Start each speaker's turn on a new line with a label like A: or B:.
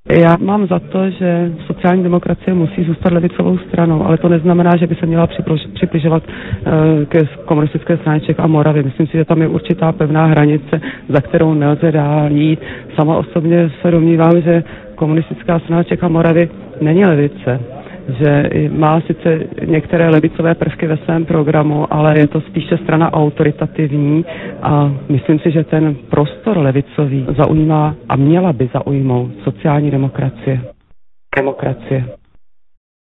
A: Já mám za to, že sociální demokracie musí zůstat levicovou stranou, ale to neznamená, že by se měla přibližovat ke komunistické straně Čech a Moravy. Myslím si, že tam je určitá pevná hranice, za kterou nelze dál jít. Sama osobně se domnívám, že komunistická strana Čech a Moravy není levice, že má sice některé levicové prvky ve svém programu, ale je to spíše strana autoritativní a myslím si, že ten prostor levicový zaujímá a měla by zaujmout sociální demokracie.